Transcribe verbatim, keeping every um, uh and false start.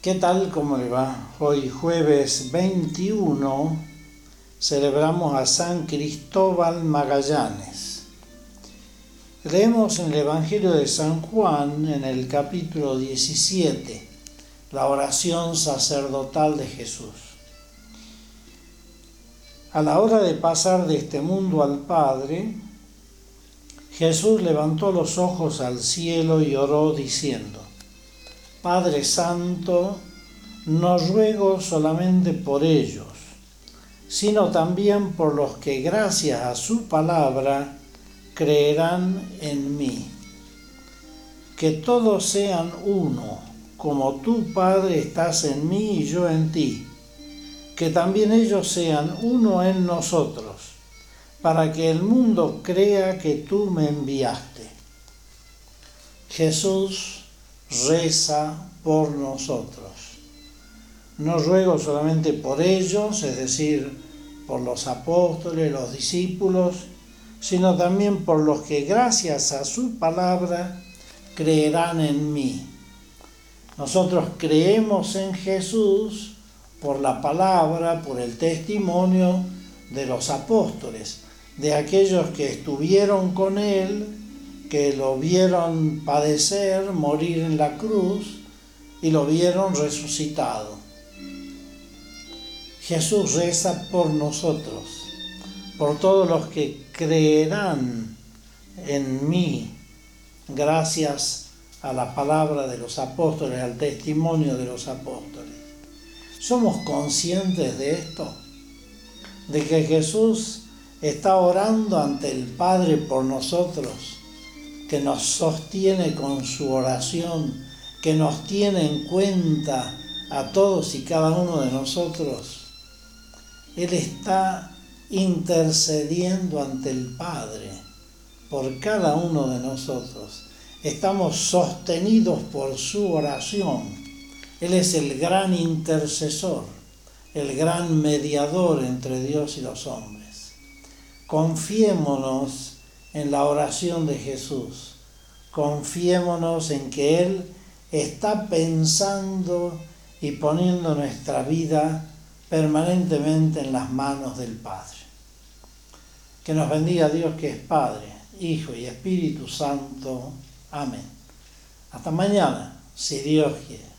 ¿Qué tal? ¿Cómo le va? Hoy jueves veintiuno celebramos a San Cristóbal Magallanes. Leemos en el Evangelio de San Juan, en el capítulo diecisiete, la oración sacerdotal de Jesús. A la hora de pasar de este mundo al Padre, Jesús levantó los ojos al cielo y oró diciendo: Padre Santo, no ruego solamente por ellos, sino también por los que gracias a su palabra creerán en mí. Que todos sean uno, como tú, Padre, estás en mí y yo en ti. Que también ellos sean uno en nosotros, para que el mundo crea que tú me enviaste. Jesús reza por nosotros. No ruego solamente por ellos, es decir, por los apóstoles, los discípulos, sino también por los que gracias a su palabra creerán en mí. Nosotros creemos en Jesús por la palabra, por el testimonio de los apóstoles, de aquellos que estuvieron con él, que lo vieron padecer, morir en la cruz y lo vieron resucitado. Jesús reza por nosotros, por todos los que creerán en mí, gracias a la palabra de los apóstoles, al testimonio de los apóstoles. ¿Somos conscientes de esto? De que Jesús está orando ante el Padre por nosotros, que nos sostiene con su oración, que nos tiene en cuenta a todos y cada uno de nosotros. Él está intercediendo ante el Padre por cada uno de nosotros. Estamos sostenidos por su oración. Él es el gran intercesor, el gran mediador entre Dios y los hombres. Confiémonos en la oración de Jesús. Confiémonos en que Él está pensando y poniendo nuestra vida permanentemente en las manos del Padre. Que nos bendiga Dios, que es Padre, Hijo y Espíritu Santo. Amén. Hasta mañana, si Dios quiere.